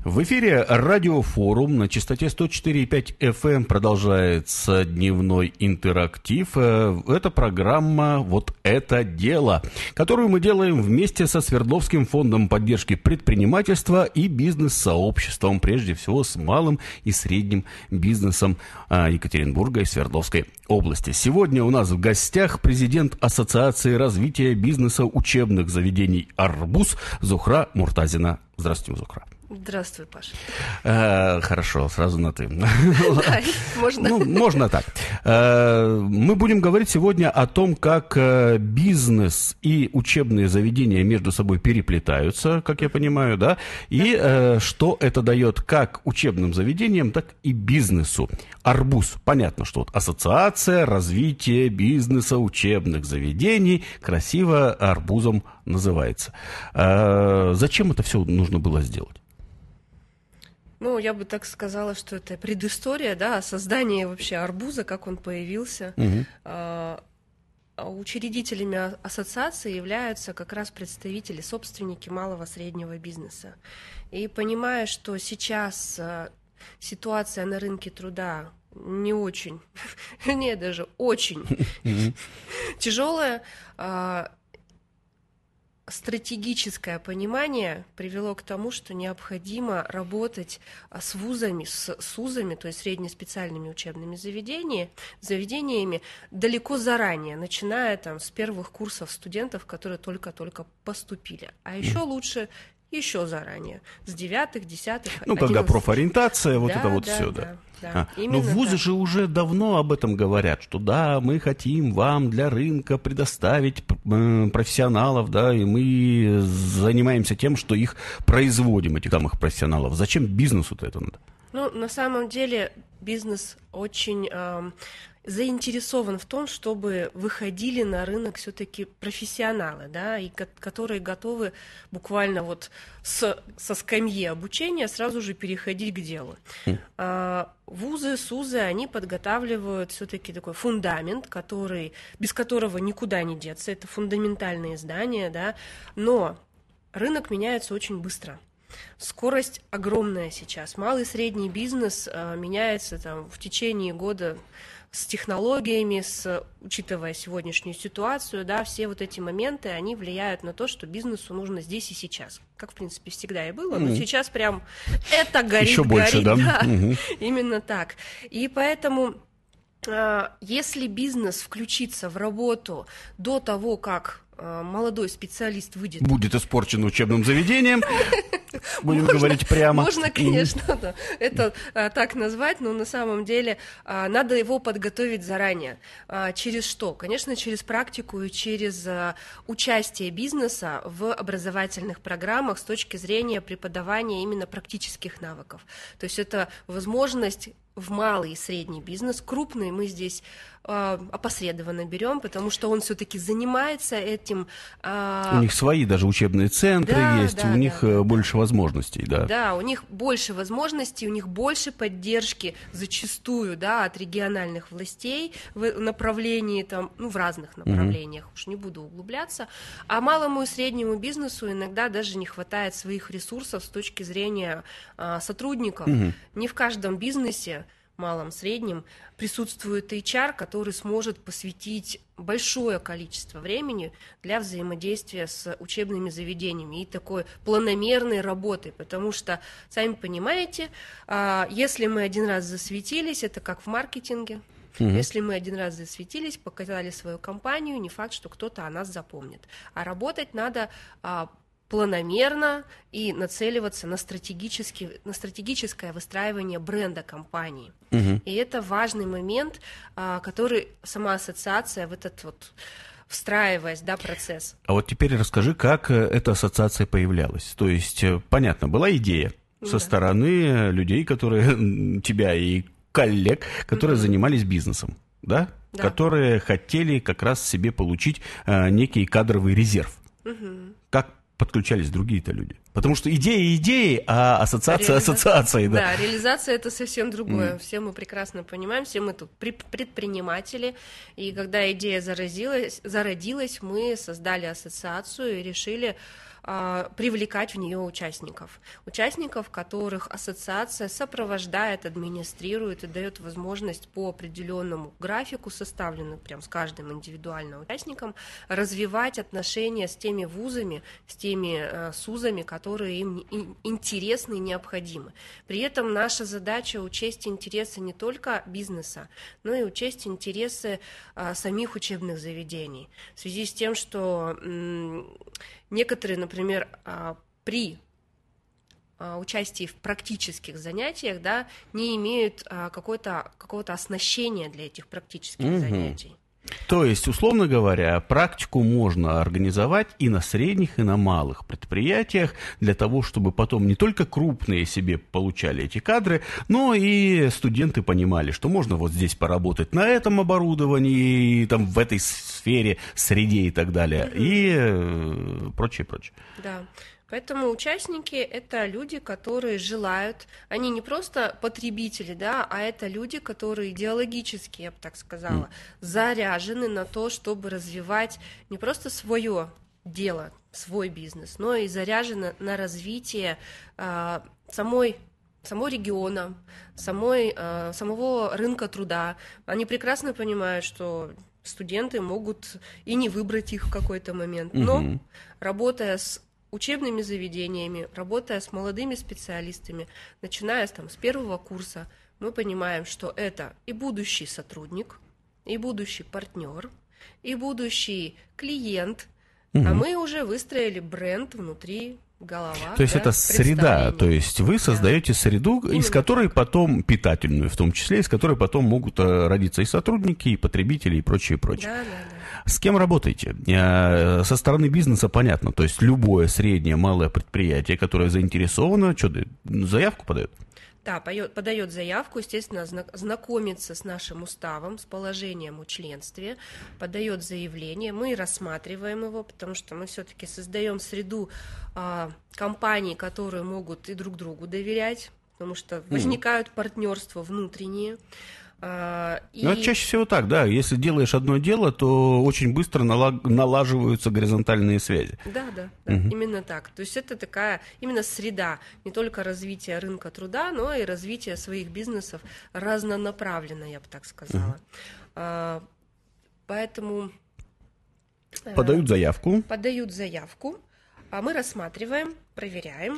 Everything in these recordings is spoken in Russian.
В эфире радиофорум на частоте 104,5 FM продолжается дневной интерактив. Это программа «Вот это дело», которую мы делаем вместе со Свердловским фондом поддержки предпринимательства и бизнес-сообществом, прежде всего с малым и средним бизнесом Екатеринбурга и Свердловской области. Сегодня у нас в гостях президент Ассоциации развития бизнеса учебных заведений «Арбуз» Зухра Муртазина. Здравствуйте, Зухра. Здравствуй, Паша. Хорошо, сразу на «ты». Да, можно. Ну, можно так. Мы будем говорить сегодня о том, как бизнес и учебные заведения между собой переплетаются, как я понимаю, да, и что это дает как учебным заведениям, так и бизнесу. Арбуз. Понятно, что вот Ассоциация развития бизнеса учебных заведений красиво арбузом называется. Зачем это все нужно было сделать? Ну, я бы так сказала, что это предыстория, да, создание вообще арбуза, как он появился. Учредителями ассоциации являются как раз представители, собственники малого среднего бизнеса. И понимая, что сейчас ситуация на рынке труда не очень, не даже очень тяжелая, стратегическое понимание привело к тому, что необходимо работать с вузами, с СУЗами, то есть среднеспециальными учебными заведениями далеко заранее, начиная там с первых курсов студентов, которые только-только поступили. А еще лучше еще заранее, с 9-х, 10-х, Ну, когда профориентация, вот это вот все, да. Но вузы же уже давно об этом говорят, что да, мы хотим вам для рынка предоставить профессионалов, да, и мы занимаемся тем, что их производим, этих самых профессионалов. Зачем бизнесу-то это надо? Ну, на самом деле бизнес очень заинтересован в том, чтобы выходили на рынок все-таки профессионалы, да, и которые готовы буквально вот со скамьи обучения сразу же переходить к делу. Вузы, СУЗы, они подготавливают все-таки такой фундамент, без которого никуда не деться, это фундаментальные здания, да, но рынок меняется очень быстро. Скорость огромная сейчас. Малый и средний бизнес меняется там в течение года с технологиями, учитывая сегодняшнюю ситуацию, да, все вот эти моменты, они влияют на то, что бизнесу нужно здесь и сейчас. Как, в принципе, всегда и было, но сейчас прям это горит, еще больше, да? Именно так. И поэтому, если бизнес включится в работу до того, как молодой специалист будет испорчен учебным заведением, будем говорить прямо. Можно, конечно, это так назвать, но на самом деле надо его подготовить заранее. Через что? Конечно, через практику и через участие бизнеса в образовательных программах с точки зрения преподавания именно практических навыков. То есть это возможность в малый и средний бизнес. Крупный мы здесь опосредованно берем, потому что он все-таки занимается этим. У них свои даже учебные центры есть, у них больше возможностей. Да, у них больше возможностей, у них больше поддержки зачастую, да, от региональных властей в направлении, там, ну, в разных направлениях, уж не буду углубляться. А малому и среднему бизнесу иногда даже не хватает своих ресурсов с точки зрения сотрудников. Не в каждом бизнесе, малом, среднем, присутствует HR, который сможет посвятить большое количество времени для взаимодействия с учебными заведениями и такой планомерной работы, потому что, сами понимаете, если мы один раз засветились, это как в маркетинге. Если мы один раз засветились, показали свою компанию, не факт, что кто-то о нас запомнит. А работать надо планомерно и нацеливаться на стратегическое выстраивание бренда компании. И это важный момент, который сама ассоциация в этот вот встраиваясь, да, процесс. А вот теперь расскажи, как эта ассоциация появлялась. То есть, понятно, была идея со стороны людей, которые тебя и коллег, которые занимались бизнесом, да? Которые хотели как раз себе получить некий кадровый резерв. Как подключались другие-то люди? Потому что идеи, а ассоциация ассоциацией, да. Да, реализация — это совсем другое. Все мы прекрасно понимаем, все мы тут предприниматели, и когда идея зародилась, мы создали ассоциацию и решили привлекать в нее участников. Участников, которых ассоциация сопровождает, администрирует и дает возможность по определенному графику, составленному прям с каждым индивидуальным участником, развивать отношения с теми вузами, с теми СУЗами, которые им интересны и необходимы. При этом наша задача учесть интересы не только бизнеса, но и учесть интересы самих учебных заведений. В связи с тем, что некоторые, например, при участии в практических занятиях, да, не имеют какого-то оснащения для этих практических занятий. То есть, условно говоря, практику можно организовать и на средних, и на малых предприятиях для того, чтобы потом не только крупные себе получали эти кадры, но и студенты понимали, что можно вот здесь поработать на этом оборудовании, и там в этой сфере, среде и так далее, и прочее. Да. Поэтому участники – это люди, которые желают, они не просто потребители, да, а это люди, которые идеологически, я бы так сказала, заряжены на то, чтобы развивать не просто свое дело, свой бизнес, но и заряжены на развитие самого региона, самого рынка труда. Они прекрасно понимают, что студенты могут и не выбрать их в какой-то момент, но работая с учебными заведениями, работая с молодыми специалистами, начиная с первого курса, мы понимаем, что это и будущий сотрудник, и будущий партнер, и будущий клиент, а мы уже выстроили бренд внутри голова. То есть это среда, то есть вы создаете среду, из которой потом, питательную в том числе, из которой потом могут родиться и сотрудники, и потребители, и прочее. Да. С кем работаете? Со стороны бизнеса понятно, то есть любое среднее, малое предприятие, которое заинтересовано, заявку подает? Да, подает заявку, естественно, знакомится с нашим уставом, с положением о членстве, подает заявление, мы рассматриваем его, потому что мы все-таки создаем среду компаний, которые могут и друг другу доверять, потому что возникают партнерства внутренние. Это чаще всего так, да. Если делаешь одно дело, то очень быстро налаживаются горизонтальные связи. Да, именно так. То есть это такая именно среда, не только развития рынка труда, но и развития своих бизнесов разнонаправленно, я бы так сказала. Поэтому подают заявку, а мы рассматриваем, проверяем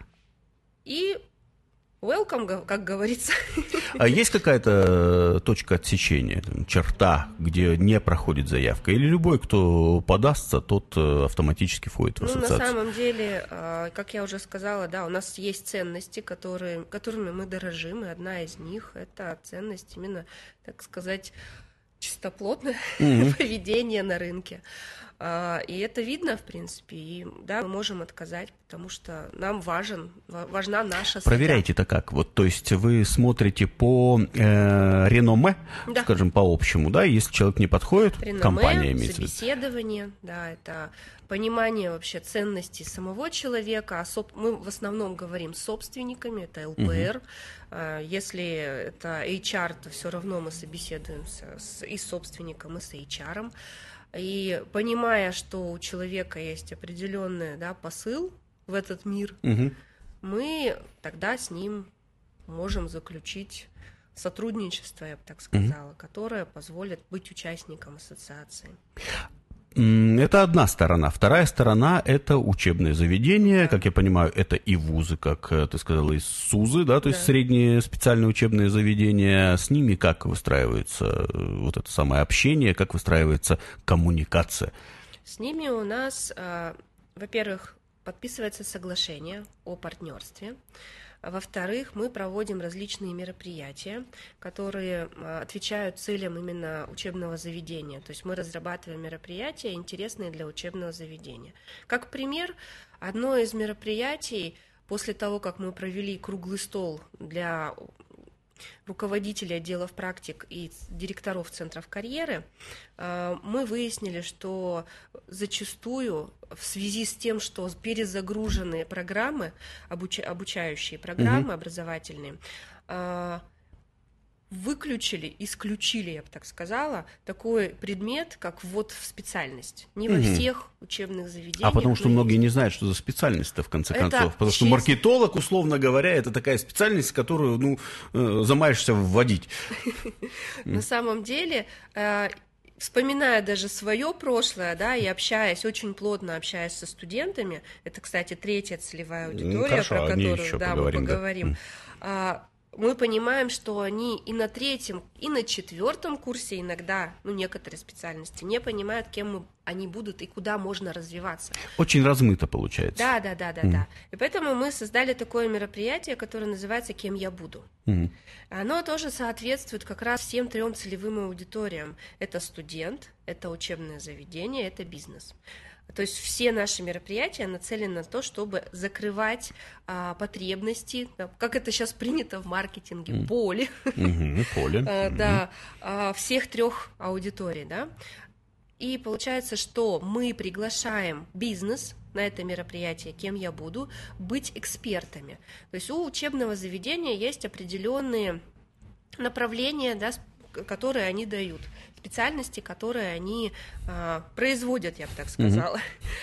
и welcome, как говорится. А есть какая-то точка отсечения, черта, где не проходит заявка? Или любой, кто подастся, тот автоматически входит в ассоциацию? На самом деле, как я уже сказала, да, у нас есть ценности, которыми мы дорожим, и одна из них – это ценность именно, так сказать, чистоплотное поведение на рынке. И это видно, в принципе, и да, мы можем отказать, потому что нам важна наша среда. Проверяете-то как? Вот, то есть вы смотрите по реноме, скажем, по общему, да, если человек не подходит, компания имеется в виду. Собеседование, да, это понимание вообще ценностей самого человека. Мы в основном говорим с собственниками, это ЛПР. Если это HR, то все равно мы собеседуемся и с собственником, и с HR. И понимая, что у человека есть определенный, да, посыл в этот мир, мы тогда с ним можем заключить сотрудничество, я бы так сказала, которое позволит быть участником ассоциации. Это одна сторона. Вторая сторона – это учебные заведения. Как я понимаю, это и вузы, как ты сказала, и СУЗы, да, то есть средние специальные учебные заведения. С ними как выстраивается вот это самое общение, как выстраивается коммуникация? С ними у нас, во-первых, подписывается соглашение о партнерстве. Во-вторых, мы проводим различные мероприятия, которые отвечают целям именно учебного заведения. То есть мы разрабатываем мероприятия, интересные для учебного заведения. Как пример, одно из мероприятий, после того, как мы провели круглый стол для руководителей отделов практик и директоров центров карьеры, мы выяснили, что зачастую в связи с тем, что перезагруженные программы, обучающие программы образовательные, исключили, я бы так сказала, такой предмет, как ввод в специальность. Не во всех учебных заведениях. А потому что многие не знают, что за специальность-то, в конце концов. Потому что маркетолог, условно говоря, это такая специальность, которую, замаешься вводить. На самом деле, вспоминая даже свое прошлое, да, и очень плотно общаясь со студентами, это, кстати, третья целевая аудитория, про которую мы поговорим, мы понимаем, что они и на третьем, и на четвертом курсе иногда, некоторые специальности, не понимают, кем они будут и куда можно развиваться. Очень размыто получается. Да. И поэтому мы создали такое мероприятие, которое называется «Кем я буду». Оно тоже соответствует как раз всем трем целевым аудиториям. Это студент, это учебное заведение, это бизнес. То есть все наши мероприятия нацелены на то, чтобы закрывать потребности, как это сейчас принято в маркетинге, поле, всех трех аудиторий, да. И получается, что мы приглашаем бизнес на это мероприятие, кем я буду, быть экспертами. То есть у учебного заведения есть определенные направления, да, которые они дают, специальности, которые они производят, я бы так сказала.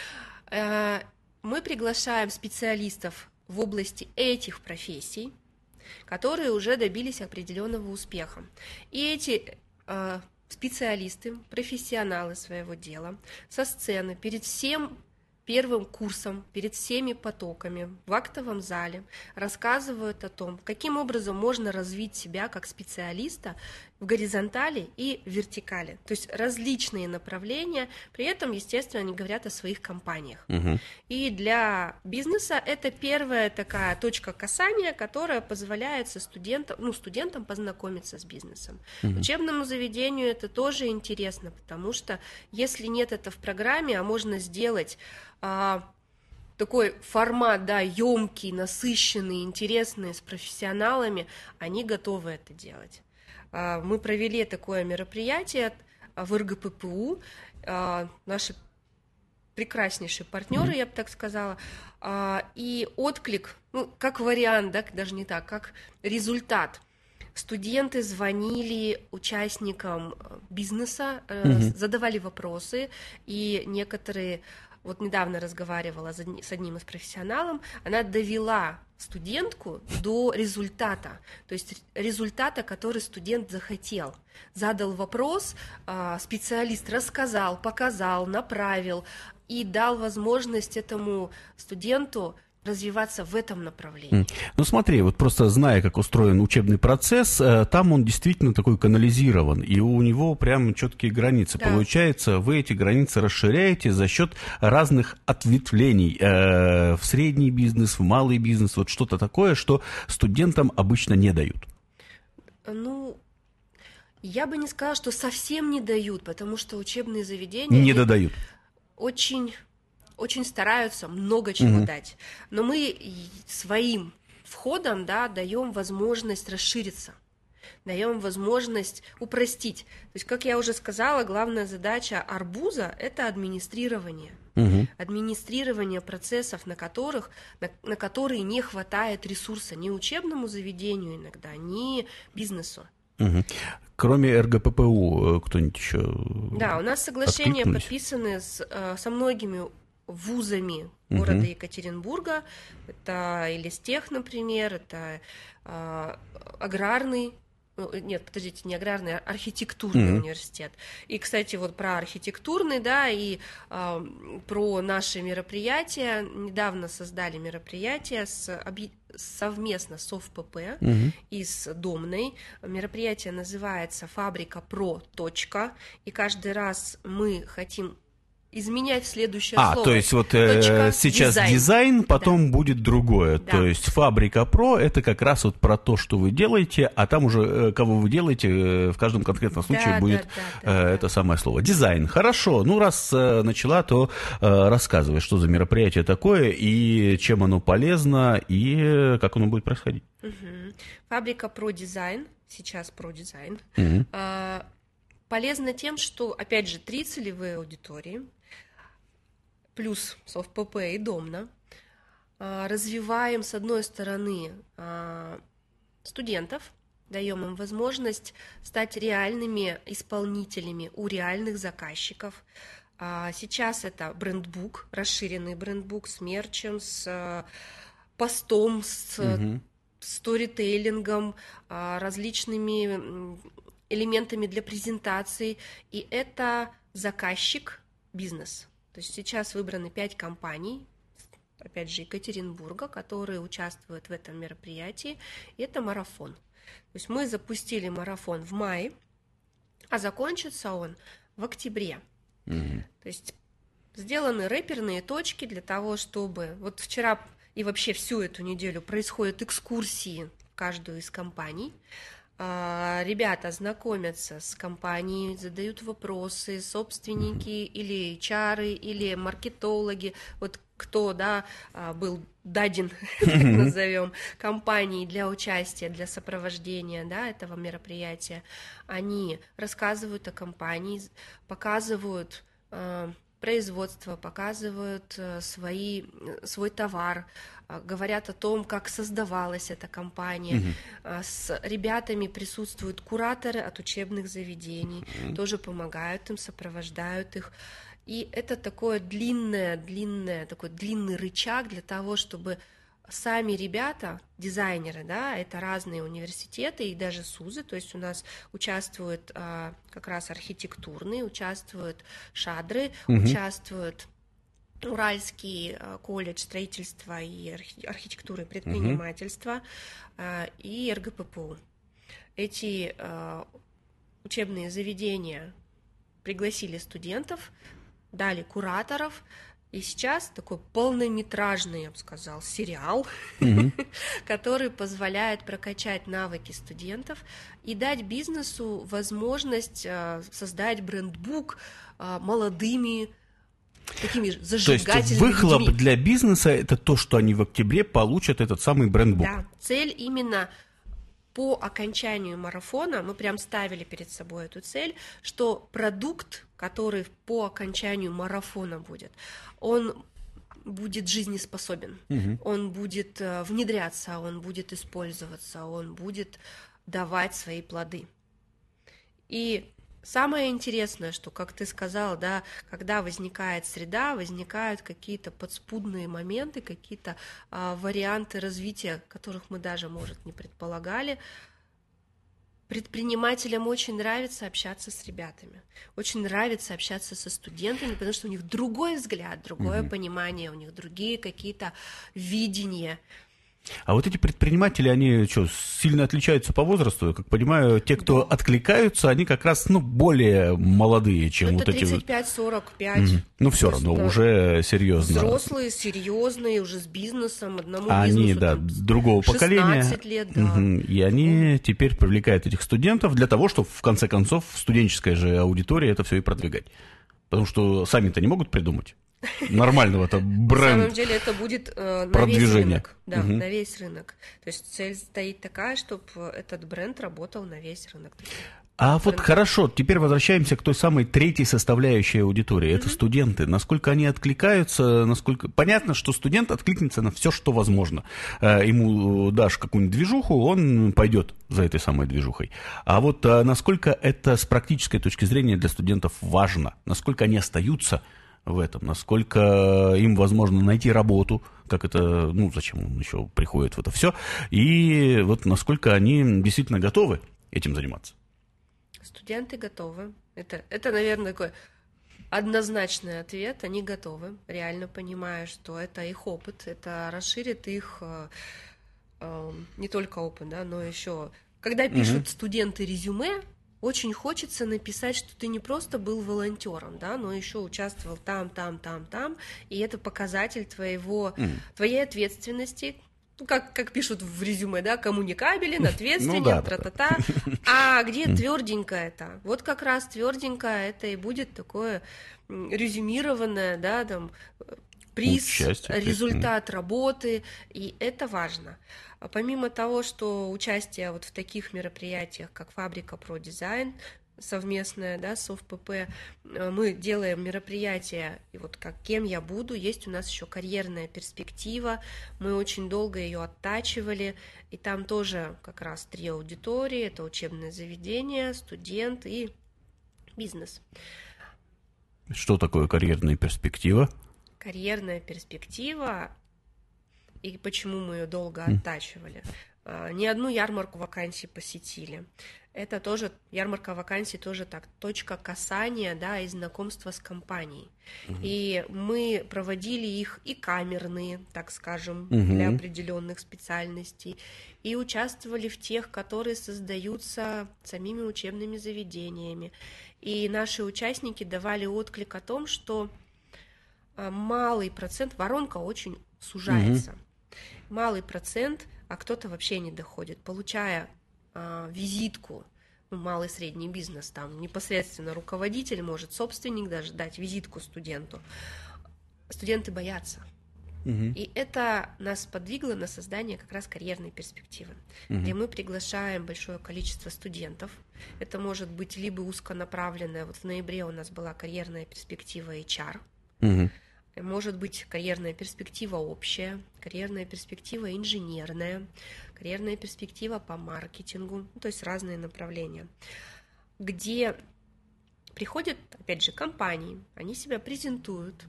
Мы приглашаем специалистов в области этих профессий, которые уже добились определенного успеха. И эти специалисты, профессионалы своего дела, со сцены перед всем первым курсом, перед всеми потоками в актовом зале рассказывают о том, каким образом можно развить себя как специалиста в горизонтали и вертикали. То есть различные направления, при этом, естественно, они говорят о своих компаниях. И для бизнеса это первая такая точка касания, которая позволяет студентам познакомиться с бизнесом. Учебному заведению это тоже интересно, потому что если нет это в программе, а можно сделать такой формат, да, ёмкий, насыщенный, интересный, с профессионалами, они готовы это делать. Мы провели такое мероприятие в РГППУ, наши прекраснейшие партнеры, я бы так сказала, и отклик, как вариант, да, даже не так, как результат. Студенты звонили участникам бизнеса, задавали вопросы, и некоторые... Вот недавно разговаривала с одним из профессионалов, она довела студентку до результата, то есть результата, который студент захотел. Задал вопрос, специалист рассказал, показал, направил и дал возможность этому студенту развиваться в этом направлении. Смотри, вот просто зная, как устроен учебный процесс, там он действительно такой канализирован, и у него прям четкие границы. Да. Получается, вы эти границы расширяете за счет разных ответвлений в средний бизнес, в малый бизнес, вот что-то такое, что студентам обычно не дают. Я бы не сказала, что совсем не дают, потому что учебные заведения... Не додают. Очень стараются много чего дать, но мы своим входом, да, даем возможность расшириться, даем возможность упростить. То есть, как я уже сказала, главная задача арбуза – это администрирование. Администрирование процессов, на которые не хватает ресурса ни учебному заведению иногда, ни бизнесу. Кроме РГППУ, кто-нибудь еще? Да, у нас соглашения подписаны со многими вузами города Екатеринбурга. Это Элистех, например, это аграрный, не аграрный, а архитектурный университет. И, кстати, вот про архитектурный, да, и про наши мероприятия. Недавно создали мероприятие совместно с ОФПП и с Домной. Мероприятие называется «Фабрика Про. И каждый раз мы хотим изменять следующее слово. То есть вот сейчас дизайн, потом будет другое. Да. То есть фабрика Про — это как раз вот про то, что вы делаете, а там уже кого вы делаете, в каждом конкретном случае будет это самое слово. Дизайн. Хорошо. Раз начала, то рассказывай, что за мероприятие такое, и чем оно полезно, и как оно будет происходить. Фабрика Про Дизайн. Сейчас Про Дизайн. Полезно тем, что, опять же, 3 целевые аудитории, плюс СОФПП и Домна, развиваем, с одной стороны, студентов, даем им возможность стать реальными исполнителями у реальных заказчиков. Сейчас это брендбук, расширенный брендбук с мерчем, с постом, с сторителлингом, различными элементами для презентации. И это заказчик, бизнес. То есть сейчас выбраны 5 компаний, опять же, Екатеринбурга, которые участвуют в этом мероприятии. И это марафон. То есть мы запустили марафон в мае, а закончится он в октябре. То есть сделаны рэперные точки для того, чтобы... Вот вчера и вообще всю эту неделю происходят экскурсии в каждую из компаний. Ребята знакомятся с компанией, задают вопросы, собственники или HR, или маркетологи, вот кто, да, был даден, так назовем, компании для участия, для сопровождения, да, этого мероприятия. Они рассказывают о компании, показывают производство, показывают свой товар, говорят о том, как создавалась эта компания. С ребятами присутствуют кураторы от учебных заведений, тоже помогают им, сопровождают их. И это такой длинный рычаг для того, чтобы сами ребята, дизайнеры, да, это разные университеты и даже СУЗы, то есть у нас участвуют как раз архитектурные, участвуют шадры, участвуют Уральский колледж строительства и архитектуры и предпринимательства и РГППУ. Эти учебные заведения пригласили студентов, дали кураторов, и сейчас такой полнометражный, я бы сказал, сериал, который позволяет прокачать навыки студентов и дать бизнесу возможность создать брендбук молодыми, такими зажигательными То есть выхлоп людьми. для бизнеса – это то, что они в октябре получат этот самый брендбук. Да, цель именно по окончанию марафона, мы прям ставили перед собой эту цель, что продукт, который по окончанию марафона будет, он будет жизнеспособен, он будет внедряться, он будет использоваться, он будет давать свои плоды. И самое интересное, что, как ты сказал, да, когда возникает среда, возникают какие-то подспудные моменты, какие-то варианты развития, которых мы даже, может, не предполагали. Предпринимателям очень нравится общаться с ребятами, очень нравится общаться со студентами, потому что у них другой взгляд, другое понимание, у них другие какие-то видения. А вот эти предприниматели, они что, сильно отличаются по возрасту? Я как понимаю, те, кто откликаются, они как раз, более молодые, чем это вот эти... 35-45. Ну, все равно, уже серьезно. Взрослые, серьезные, уже с бизнесом, одному они, бизнесу да, там, другого 16 поколения. лет, да. И они теперь привлекают этих студентов для того, чтобы, в конце концов, в студенческой же аудитории это все и продвигать. Потому что сами-то не могут придумать нормального-то бренд. На самом деле это будет на весь рынок. Да, на весь рынок. То есть цель стоит такая, чтобы этот бренд работал на весь рынок. А вот хорошо, теперь возвращаемся к той самой третьей составляющей аудитории. Это студенты. Насколько они откликаются, насколько... Понятно, что студент откликнется на все, что возможно. Ему дашь какую-нибудь движуху, он пойдет за этой самой движухой. А вот насколько это с практической точки зрения для студентов важно, насколько они остаются в этом, насколько им возможно найти работу, как это, зачем он еще приходит в это все, и вот насколько они действительно готовы этим заниматься. Студенты готовы. Это, наверное, такой однозначный ответ. Они готовы, реально понимая, что это их опыт, это расширит их не только опыт, да, но еще... Когда пишут студенты резюме, очень хочется написать, что ты не просто был волонтером, да, но еще участвовал там, и это показатель твоей ответственности. Как пишут в резюме, да, коммуникабелен, ответственен, тра-та-та. А где тверденько это? Вот как раз тверденько это и будет такое резюмированное, да, там, приз, результат работы, и это важно. А помимо того, что участие вот в таких мероприятиях, как «Фабрика Про Дизайн», совместное, да, с ОФПП, мы делаем мероприятия, и вот как «Кем я буду», есть у нас еще карьерная перспектива, мы очень долго ее оттачивали, и там тоже как раз 3 аудитории, это учебное заведение, студент и бизнес. Что такое карьерная перспектива? Карьерная перспектива, и почему мы ее долго оттачивали. Не одну ярмарку вакансий посетили. Это тоже, ярмарка вакансий тоже так, точка касания, да, и знакомства с компанией. И мы проводили их и камерные, так скажем, для определенных специальностей, и участвовали в тех, которые создаются самими учебными заведениями. И наши участники давали отклик о том, что малый процент, воронка очень сужается. Малый процент, а кто-то вообще не доходит, получая визитку, ну, малый и средний бизнес, там непосредственно руководитель может, собственник даже дать визитку студенту. Студенты боятся. И это нас подвигло на создание как раз карьерной перспективы, где мы приглашаем большое количество студентов. Это может быть либо узконаправленная, вот в ноябре у нас была карьерная перспектива HR, может быть карьерная перспектива общая, карьерная перспектива инженерная, карьерная перспектива по маркетингу, ну, то есть разные направления, где приходят, опять же, компании, они себя презентуют,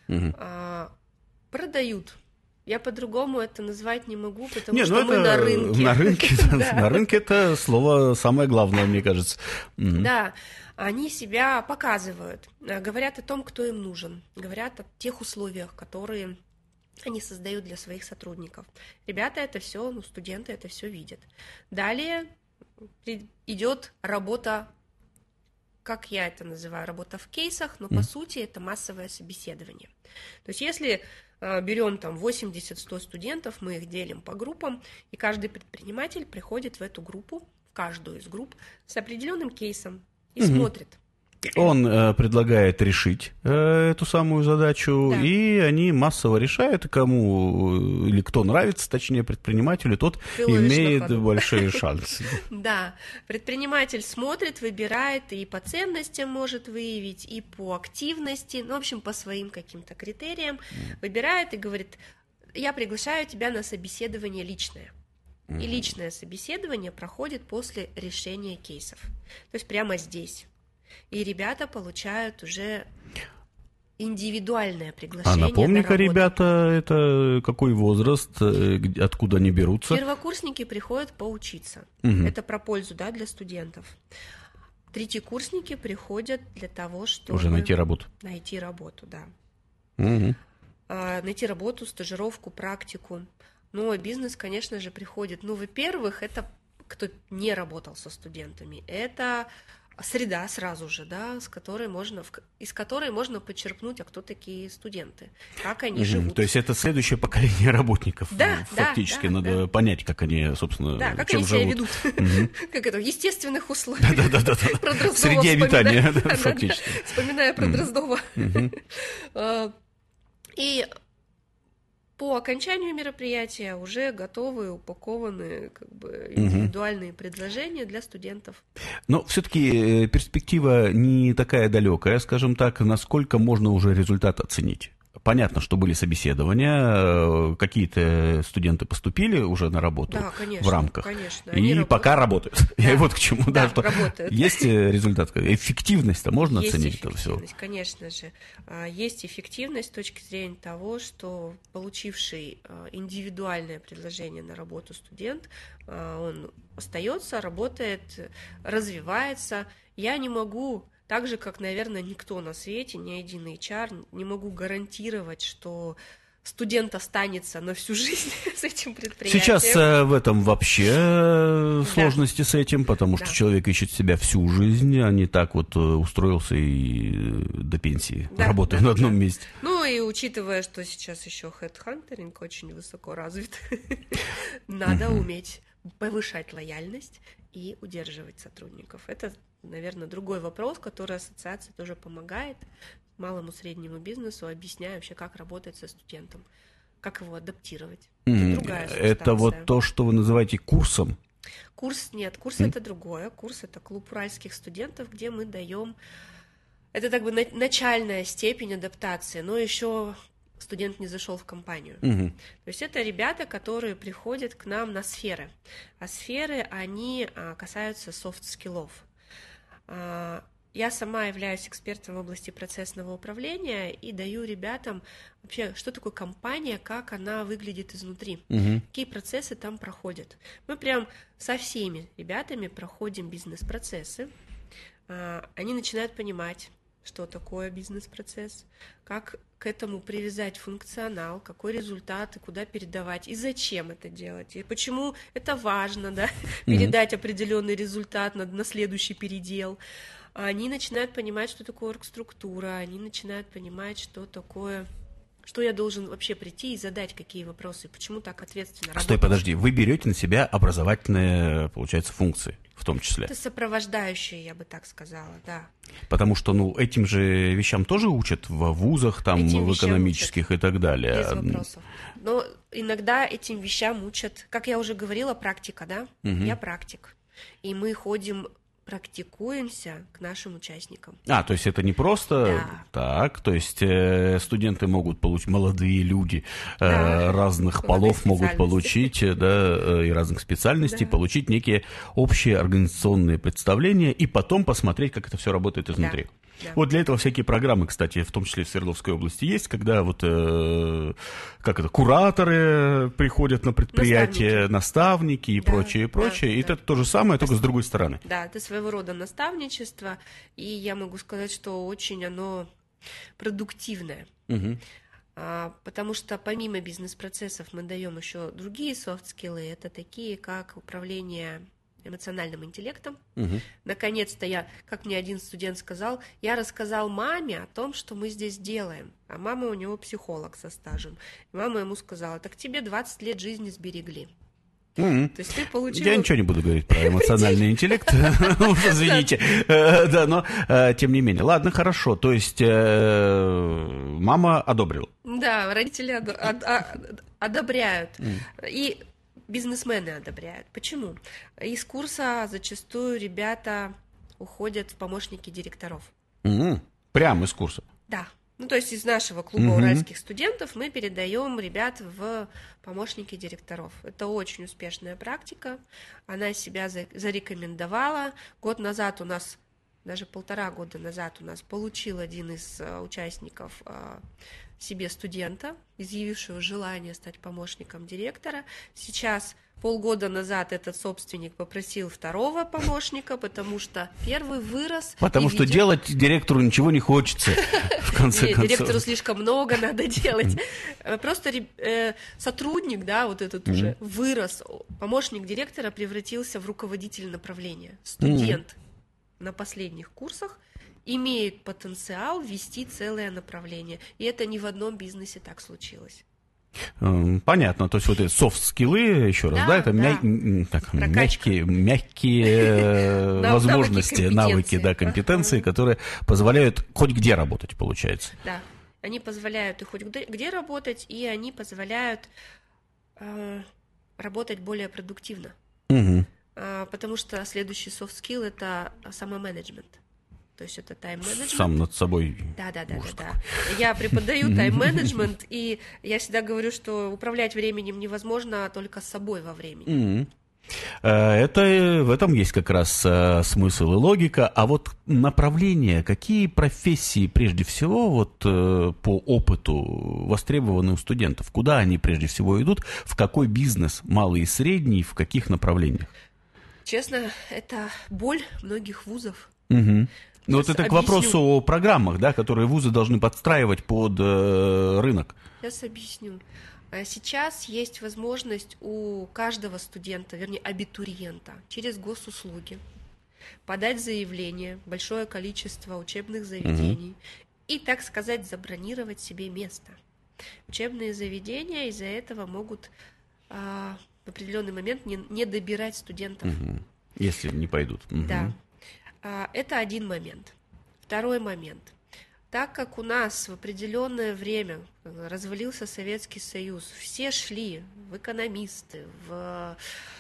продают. Я по-другому это назвать не могу, потому что мы на рынке. На рынке это слово самое главное, мне кажется. Да, они себя показывают, говорят о том, кто им нужен, говорят о тех условиях, которые они создают для своих сотрудников. Ребята это все, ну, студенты это все видят. Далее идет работа, как я это называю, работа в кейсах, но по сути это массовое собеседование. То есть если берем там 80-100 студентов, мы их делим по группам, и каждый предприниматель приходит в эту группу, в каждую из групп, с определенным кейсом и смотрит. Он предлагает решить эту самую задачу, Да. и они массово решают, и кому или кто нравится, точнее, предпринимателю, тот Ты ловишь на имеет ходу. большие шансы. Да, предприниматель смотрит, выбирает и по ценностям может выявить, и по активности, ну, в общем, по своим каким-то критериям выбирает и говорит: я приглашаю тебя на собеседование личное. И личное собеседование проходит после решения кейсов. То есть прямо здесь. И ребята получают уже индивидуальное приглашение. А напомни-ка, на работу. ребята, это какой возраст, откуда они берутся? Первокурсники приходят поучиться. Это про пользу, да, для студентов. Третьекурсники приходят для того, чтобы... Уже найти работу. Найти работу, да. Мгм. Найти работу, стажировку, практику. Но бизнес, конечно же, приходит. Ну, во-первых, это кто не работал со студентами. Это среда сразу же, да, из которой можно почерпнуть, а кто такие студенты, как они живут. То есть это следующее поколение работников. Да, Фактически да, надо понять, как они, собственно, Да, как чем они себя живут. ведут. Как это, в естественных условиях. Да-да-да. Про Дроздова Среди обитания, вспоминая. да, Да-да-да. фактически. Вспоминая про Дроздова. И по окончанию мероприятия уже готовы, упакованы как бы индивидуальные предложения для студентов. Но все-таки перспектива не такая далекая, скажем так, насколько можно уже результат оценить. Понятно, что были собеседования, какие-то студенты поступили уже на работу в рамках. Конечно, и пока работают. Да. Я вот к чему. Да, Что работают. Есть результат? Эффективность-то можно Есть оценить это все? эффективность, конечно же. Есть эффективность с точки зрения того, что получивший индивидуальное предложение на работу студент, он остается, работает, развивается. Я не могу, так же, как, наверное, никто на свете, ни один HR, не могу гарантировать, что студент останется на всю жизнь с этим предприятием. Сейчас в этом вообще сложности с этим, потому что человек ищет себя всю жизнь, а не так вот устроился и до пенсии, работая на одном месте. Ну и учитывая, что сейчас еще хедхантеринг очень высоко развит, надо уметь повышать лояльность и удерживать сотрудников. Это, наверное, другой вопрос, который ассоциация тоже помогает малому среднему бизнесу, объясняя вообще, как работать со студентом, как его адаптировать. Это другая субстанция. Это вот то, что вы называете курсом? Курс нет, курс это другое. Курс это клуб уральских студентов, где мы даем... Это так бы начальная степень адаптации, но еще студент не зашел в компанию. То есть это ребята, которые приходят к нам на сферы. А сферы, они касаются софт-скиллов. Я сама являюсь экспертом в области процессного управления и даю ребятам вообще, что такое компания, как она выглядит изнутри, какие процессы там проходят. Мы прям со всеми ребятами проходим бизнес-процессы, они начинают понимать, что такое бизнес-процесс, как к этому привязать функционал, какой результат и куда передавать, и зачем это делать, и почему это важно, да, передать определенный результат на следующий передел. Они начинают понимать, что такое оргструктура, они начинают понимать, что такое... Что я должен вообще прийти и задать, какие вопросы, почему так ответственно работать. Стой, подожди, вы берете на себя образовательные, получается, функции в том числе? Это сопровождающие, я бы так сказала, да. Потому что, этим же вещам тоже учат в вузах, там, в экономических учат, и так далее. Без вопросов. Но иногда этим вещам учат, как я уже говорила, практика, да? Я практик. И мы ходим... практикуемся к нашим участникам. То есть это не просто так, то есть студенты могут получить, молодые люди разных полов могут получить, и разных специальностей, получить некие общие организационные представления и потом посмотреть, как это все работает изнутри. Да. Вот для этого всякие программы, кстати, в том числе в Свердловской области есть, когда кураторы приходят на предприятие, наставники и прочее. И это то же самое, только с другой стороны. Да, это своего рода наставничество, и я могу сказать, что очень оно продуктивное. Потому что помимо бизнес-процессов мы даем еще другие софт-скиллы, это такие, как управление эмоциональным интеллектом. Наконец-то как мне один студент сказал, я рассказал маме о том, что мы здесь делаем. А мама у него психолог со стажем. И мама ему сказала, так тебе 20 лет жизни сберегли. То есть ты получил... Я ничего не буду говорить про эмоциональный интеллект, извините, но тем не менее. Ладно, хорошо, то есть мама одобрила. Да, родители одобряют. И бизнесмены одобряют. Почему? Из курса зачастую ребята уходят в помощники директоров. Прямо из курса? Да. То есть из нашего клуба уральских студентов мы передаем ребят в помощники директоров. Это очень успешная практика. Она себя зарекомендовала. Год назад у нас, даже 1,5 года назад у нас получил один из участников себе студента, изъявившего желание стать помощником директора. Сейчас, полгода назад, этот собственник попросил второго помощника, потому что первый вырос. Потому что делать директору ничего не хочется, в конце концов. Директору слишком много надо делать. Просто сотрудник, вот этот уже вырос. Помощник директора превратился в руководителя направления. Студент на последних курсах имеет потенциал вести целое направление. И это не в одном бизнесе так случилось. Понятно, то есть вот эти софт-скиллы, еще раз, это мягкие возможности, навыки, компетенции, которые позволяют хоть где работать, получается. Да, они позволяют и хоть где работать, и они позволяют работать более продуктивно. Потому что следующий софт-скилл – это самоменеджмент. То есть это тайм-менеджмент. Сам над собой. Да. Я преподаю тайм-менеджмент, и я всегда говорю, что управлять временем невозможно только с собой во времени. В этом есть как раз смысл и логика. А вот направления, какие профессии прежде всего по опыту востребованы у студентов? Куда они прежде всего идут? В какой бизнес, малый и средний, в каких направлениях? Честно, это боль многих вузов. Это к вопросу о программах, которые вузы должны подстраивать под рынок. Сейчас объясню. Сейчас есть возможность у каждого студента, вернее, абитуриента, через госуслуги подать заявление, большое количество учебных заведений и, так сказать, забронировать себе место. Учебные заведения из-за этого могут в определенный момент не добирать студентов. Если не пойдут. Да. Это один момент. Второй момент. Так как у нас в определенное время развалился Советский Союз, все шли в экономисты, в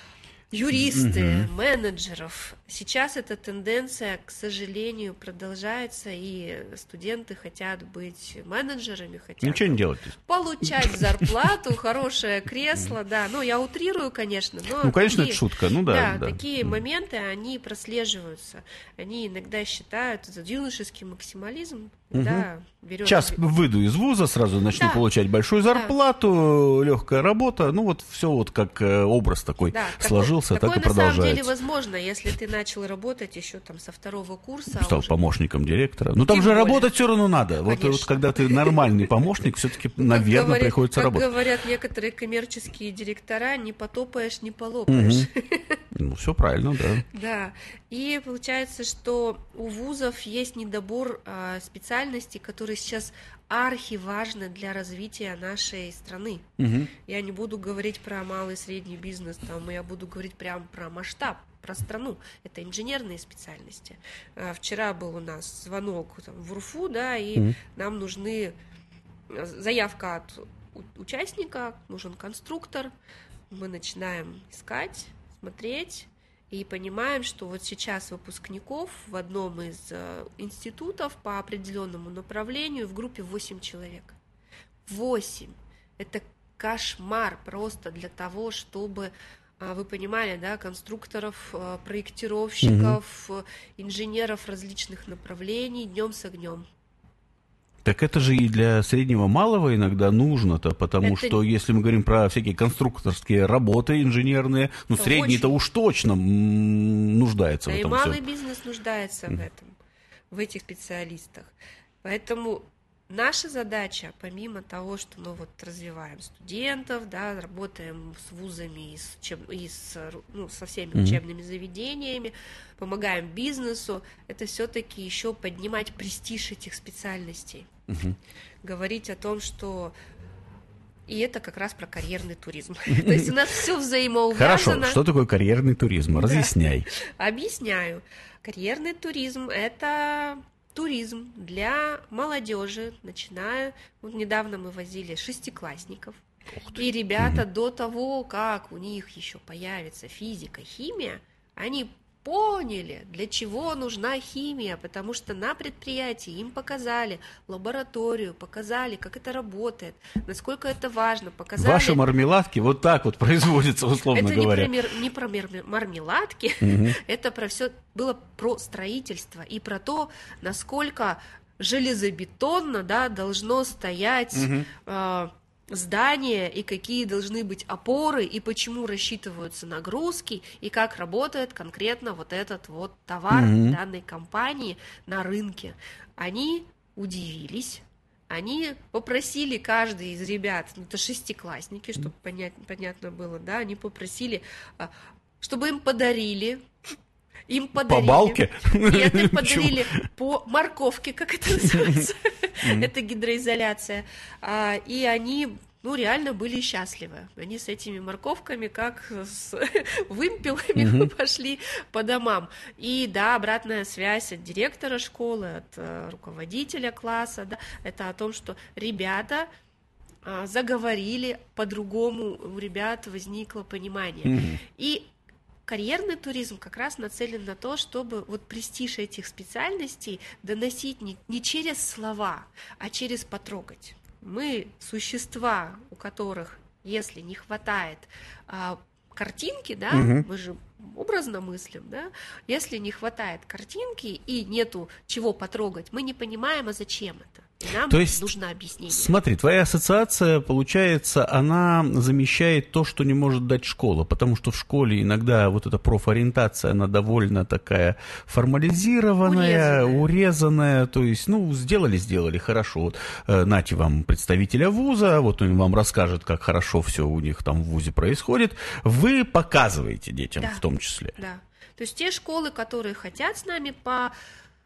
юристы, менеджеров. Сейчас эта тенденция, к сожалению, продолжается, и студенты хотят быть менеджерами, хотят Ничего не делать. получать зарплату, хорошее кресло, да. Ну, я утрирую, конечно, но... Ну, конечно, это шутка, ну да. Да, такие моменты, они прослеживаются. Они иногда считают этот юношеский максимализм, да, берет... Сейчас выйду из вуза, сразу начну получать большую зарплату, легкая работа, ну вот все вот как образ такой сложился, так и продолжается. Такое на самом деле возможно, если ты начал работать еще там со 2-го курса. Стал помощником директора. Ну там же работать все равно надо. Вот когда ты нормальный помощник, все-таки, наверное, приходится работать. Как говорят некоторые коммерческие директора, не потопаешь, не полопаешь. Ну, все правильно, да. Да. И получается, что у вузов есть недобор специальностей, которые сейчас архиважны для развития нашей страны. Я не буду говорить про малый и средний бизнес, там, я буду говорить прямо про масштаб, про страну. Это инженерные специальности. Вчера был у нас звонок там, в УРФУ, да, и нам нужны заявка от участника, нужен конструктор. Мы начинаем искать, смотреть. И понимаем, что вот сейчас выпускников в одном из институтов по определенному направлению в группе 8 человек. 8. Это кошмар просто для того, чтобы, вы понимали, да, конструкторов, проектировщиков, инженеров различных направлений днем с огнем. Так это же и для среднего малого иногда нужно-то, потому что если мы говорим про всякие конструкторские работы инженерные, ну средний-то уж точно нуждается в этом. И малый бизнес нуждается в этом, в этих специалистах. Поэтому наша задача, помимо того, что мы вот развиваем студентов, да, работаем с вузами и со всеми учебными заведениями, помогаем бизнесу, это все-таки еще поднимать престиж этих специальностей. Говорить о том, что... И это как раз про карьерный туризм. То есть у нас все взаимоувязано. Хорошо, что такое карьерный туризм? Разъясняй. Объясняю. Карьерный туризм – это... туризм для молодежи, начиная, вот недавно мы возили 6-классников, и ребята до того, как у них еще появится физика, химия, они поняли, для чего нужна химия, потому что на предприятии им показали лабораторию, показали, как это работает, насколько это важно, показали... Ваши мармеладки вот так вот производятся, условно говоря. Это не про мармеладки, это про все было про строительство и про то, насколько железобетонно, да, должно стоять... здания и какие должны быть опоры, и почему рассчитываются нагрузки, и как работает конкретно вот этот вот товар данной компании на рынке. Они удивились, они попросили каждый из ребят, ну это 6-классники, чтобы понятно было, да, они попросили, чтобы им подарили. Им подарили... По балке? Нет, им подарили по морковке, как это называется. Это гидроизоляция. И они, ну, реально были счастливы. Они с этими морковками, как с вымпелами, пошли по домам. И да, обратная связь от директора школы, от руководителя класса, да, это о том, что ребята заговорили по-другому, у ребят возникло понимание. И карьерный туризм как раз нацелен на то, чтобы вот престиж этих специальностей доносить не через слова, а через потрогать. Мы существа, у которых, если не хватает картинки, да, мы же образно мыслим, да, если не хватает картинки и нету чего потрогать, мы не понимаем, а зачем это. И нам нужно объяснение. Смотри, твоя ассоциация, получается, она замещает то, что не может дать школа, потому что в школе иногда вот эта профориентация, она довольно такая формализированная, урезанная, то есть, ну, сделали, хорошо, вот, нате вам представителя вуза, вот он вам расскажет, как хорошо все у них там в вузе происходит, вы показываете детям в том числе. Да, то есть те школы, которые хотят с нами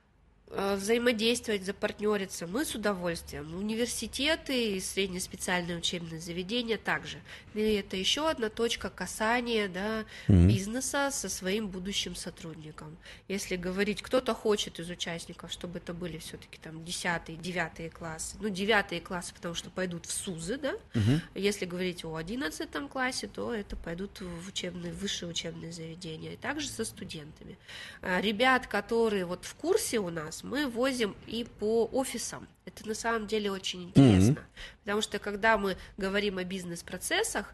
взаимодействовать, запартнериться, мы с удовольствием. Университеты и среднеспециальные учебные заведения также. И это еще одна точка касания, да, бизнеса со своим будущим сотрудником. Если говорить, кто-то хочет из участников, чтобы это были все-таки там 10-е, 9-е классы, 9-е классы, потому что пойдут в СУЗы, да. Если говорить о 11 классе, то это пойдут в высшие учебные заведения, и также со студентами. Ребят, которые вот в курсе у нас, мы возим и по офисам. Это на самом деле очень интересно, потому что когда мы говорим о бизнес-процессах,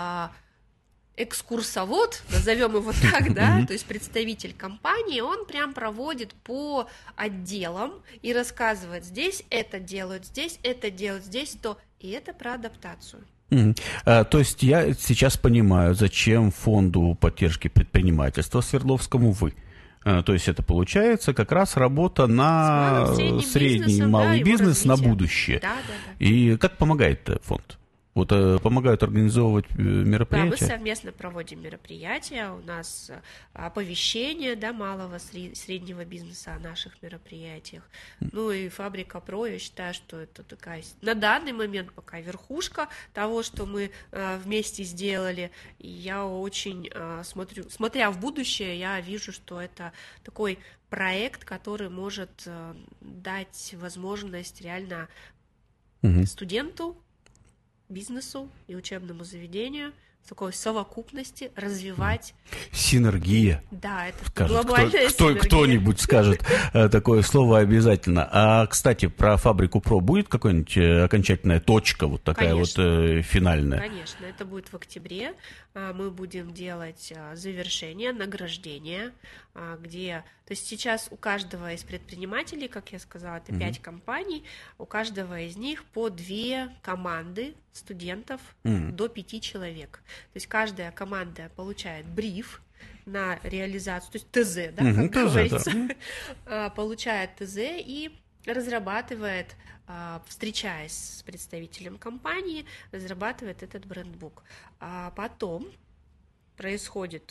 экскурсовод, назовем его так, да, то есть представитель компании, он прям проводит по отделам и рассказывает, здесь это делают, здесь это делают, здесь то, и это про адаптацию. То есть я сейчас понимаю, зачем фонду поддержки предпринимательства Свердловскому вы. То есть это получается как раз работа на средний малый бизнес на будущее. Да. И как помогает фонд? Вот помогают организовывать мероприятия? Да, мы совместно проводим мероприятия, у нас оповещение, да, малого, среднего бизнеса о наших мероприятиях. Ну и Фабрика Про, я считаю, что это такая, на данный момент пока верхушка того, что мы вместе сделали. И я очень смотря в будущее, я вижу, что это такой проект, который может дать возможность реально студенту, бизнесу и учебному заведению в такой совокупности развивать... Синергия. Да, это скажет, глобальная синергия. Кто-нибудь скажет такое слово обязательно. А, кстати, про Фабрику Про будет какая-нибудь окончательная точка, вот такая вот финальная? Конечно, это будет в октябре. Мы будем делать завершение, награждение, где... То есть сейчас у каждого из предпринимателей, как я сказала, это 5 компаний, у каждого из них по 2 команды студентов до 5 человек. То есть каждая команда получает бриф на реализацию, то есть ТЗ, да, как говорится, получает ТЗ и разрабатывает, встречаясь с представителем компании, разрабатывает этот брендбук. А потом происходят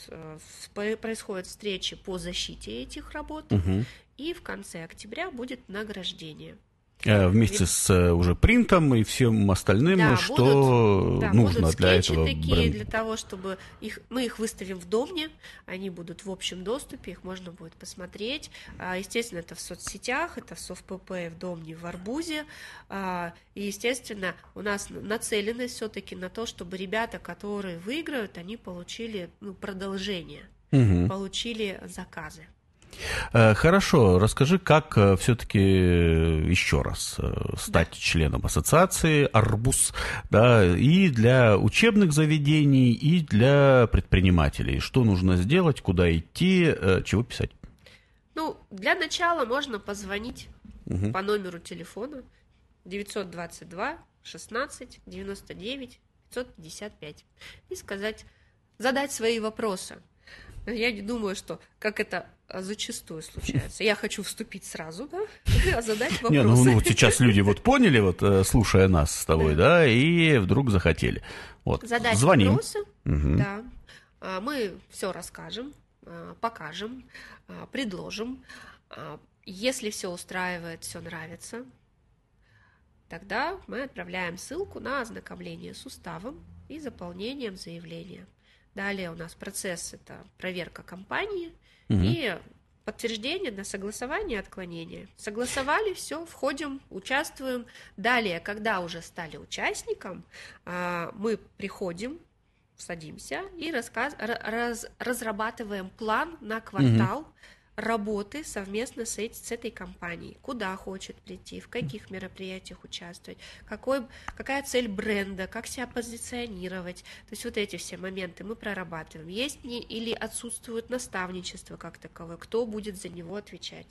встречи по защите этих работ, и в конце октября будет награждение. Вместе с уже принтом и всем остальным, да, что нужно будут для скетчи этого такие, бренда. для того, чтобы мы их выставим в Домне, они будут в общем доступе, их можно будет посмотреть. Естественно, это в соцсетях, это в СовПП, в Домне, в Арбузе. И, естественно, у нас нацеленность все-таки на то, чтобы ребята, которые выиграют, они получили продолжение, получили заказы. Хорошо, расскажи, как все-таки еще раз стать членом ассоциации «Арбуз», да, и для учебных заведений, и для предпринимателей. Что нужно сделать, куда идти, чего писать? Для начала можно позвонить по номеру телефона 922 16 99 555 и задать свои вопросы. Я не думаю, что как это зачастую случается. Я хочу вступить сразу, да, а задать вопросы. Вот сейчас люди поняли, слушая нас с тобой, да, и вдруг захотели. Задать звоним. Вопросы, да. Мы все расскажем, покажем, предложим. Если все устраивает, все нравится, тогда мы отправляем ссылку на ознакомление с уставом и заполнением заявления. Далее у нас процесс – это проверка компании и подтверждение на согласование отклонения. Согласовали, все, входим, участвуем. Далее, когда уже стали участником, мы приходим, садимся и разрабатываем план на квартал работы совместно с этой компанией, куда хочет прийти, в каких мероприятиях участвовать, какая цель бренда, как себя позиционировать. То есть вот эти все моменты мы прорабатываем. Есть или отсутствует наставничество как таковое, кто будет за него отвечать.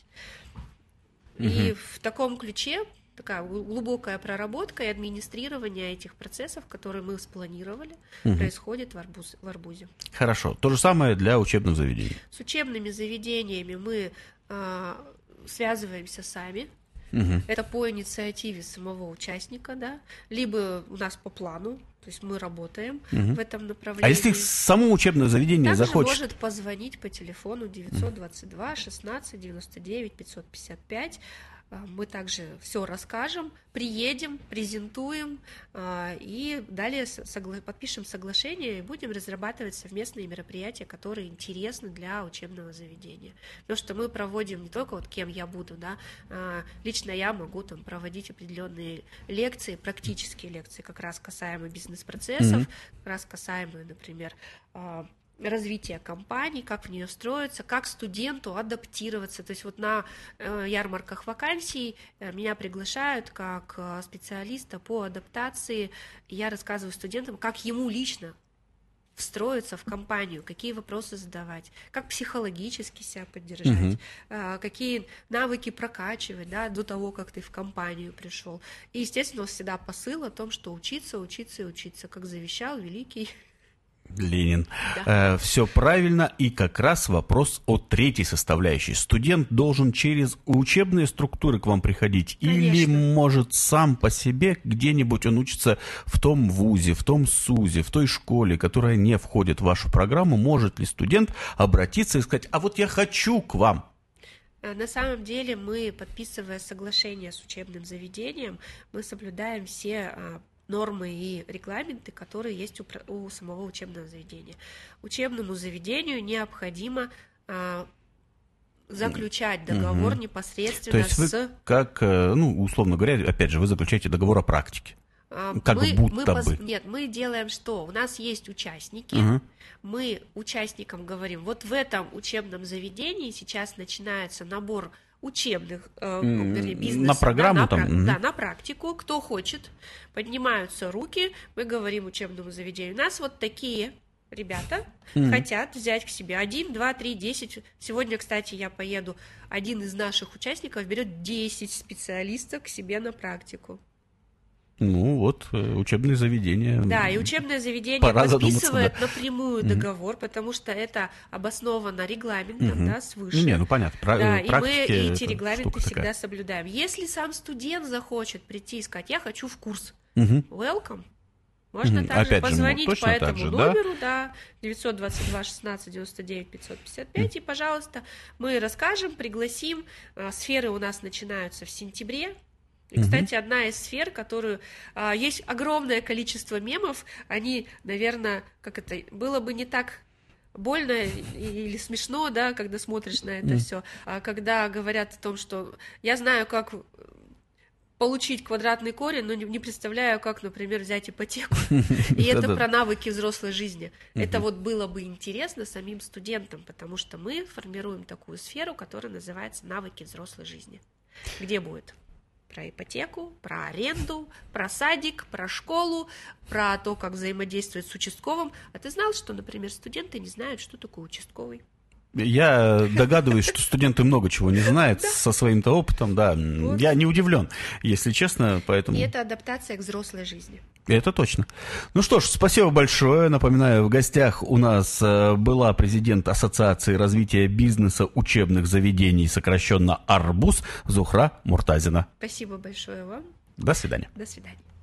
И в таком ключе такая глубокая проработка и администрирование этих процессов, которые мы спланировали, происходит в Арбузе. Хорошо. То же самое для учебных заведений. С учебными заведениями мы связываемся сами. Это по инициативе самого участника, да, либо у нас по плану, то есть мы работаем в этом направлении. А если само учебное заведение также захочет? Может позвонить по телефону 922 16 99 555. Мы также все расскажем, приедем, презентуем и далее подпишем соглашение и будем разрабатывать совместные мероприятия, которые интересны для учебного заведения. Потому что мы проводим не только вот кем я буду, да, лично я могу там проводить определенные лекции, практические лекции, как раз касаемые бизнес-процессов, как раз касаемые, например, развитие компании, как в нее строиться, как студенту адаптироваться. То есть вот на ярмарках вакансий меня приглашают как специалиста по адаптации. Я рассказываю студентам, как ему лично встроиться в компанию, какие вопросы задавать, как психологически себя поддержать, какие навыки прокачивать, да, до того, как ты в компанию пришел. И, естественно, всегда посыл о том, что учиться, учиться и учиться, как завещал великий Ленин. Да. Все правильно, и как раз вопрос о третьей составляющей. Студент должен через учебные структуры к вам приходить, Конечно. или может сам по себе где-нибудь он учится в том вузе, в том СУЗе, в той школе, которая не входит в вашу программу, может ли студент обратиться и сказать: а вот я хочу к вам? На самом деле мы, подписывая соглашение с учебным заведением, мы соблюдаем все нормы и регламенты, которые есть у самого учебного заведения. Учебному заведению необходимо заключать договор непосредственно То есть вы, как, условно говоря, опять же, вы заключаете договор о практике. Нет, мы делаем что? У нас есть участники, мы участникам говорим, вот в этом учебном заведении сейчас начинается набор учебных бизнесов. На программу на практику. Кто хочет, поднимаются руки, мы говорим учебному заведению, у нас вот такие ребята хотят взять к себе 1, 2, 3, 10. Сегодня, кстати, я поеду, один из наших участников берет 10 специалистов к себе на практику. Ну вот, учебное заведение. Да, и учебное заведение подписывает напрямую договор, потому что это обосновано регламентом, да, свыше. Понятно. Да, и мы эти регламенты всегда соблюдаем. Если сам студент захочет прийти и сказать: я хочу в курс, welcome. Можно также позвонить по этому номеру, да, 922 16 99 555, и, пожалуйста, мы расскажем, пригласим. Сферы у нас начинаются в сентябре. И, кстати, одна из сфер, которую есть огромное количество мемов, они, наверное, было бы не так больно или смешно, да, когда смотришь на это все, когда говорят о том, что я знаю, как получить квадратный корень, но не представляю, как, например, взять ипотеку. И это про навыки взрослой жизни. Это вот было бы интересно самим студентам, потому что мы формируем такую сферу, которая называется «Навыки взрослой жизни», где будет про ипотеку, про аренду, про садик, про школу, про то, как взаимодействовать с участковым. А ты знал, что, например, студенты не знают, что такое участковый? Я догадываюсь, что студенты много чего не знают со своим-то опытом, да. Я не удивлен, если честно, поэтому... И это адаптация к взрослой жизни. Это точно. Ну что ж, спасибо большое. Напоминаю, в гостях у нас была президент Ассоциации развития бизнеса учебных заведений, сокращенно АРБУЗ, Зухра Муртазина. Спасибо большое вам. До свидания. До свидания.